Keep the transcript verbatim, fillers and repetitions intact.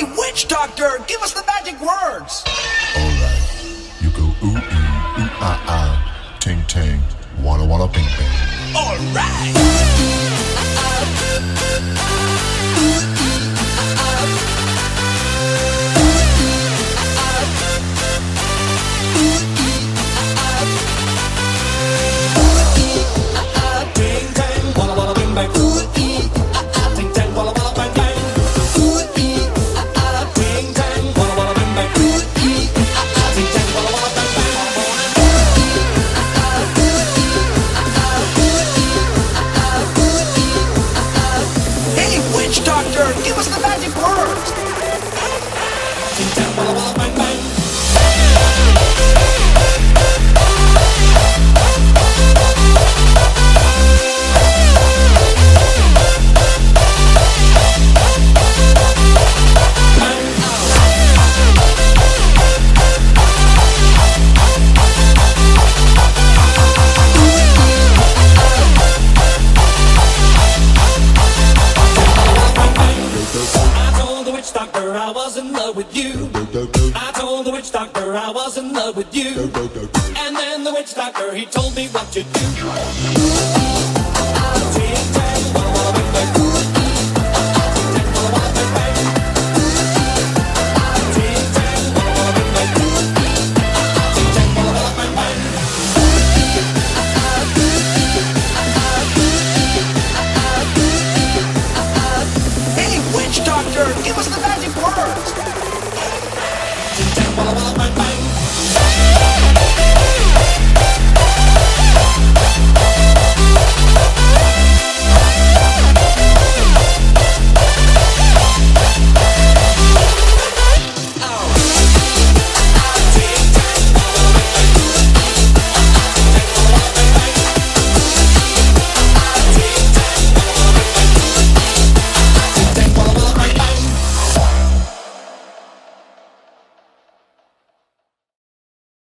Hey, witch doctor, give us the magic words. Alright, you go ooh ee, ooh ah ah, ting ting, wanna wanna bing bang. Alright. Doctor, give us the magic words. Doctor, I was in love with you. I told the witch doctor I was in love with you. And then the witch doctor, he told me what to do. Hey, witch doctor, give us the magic words.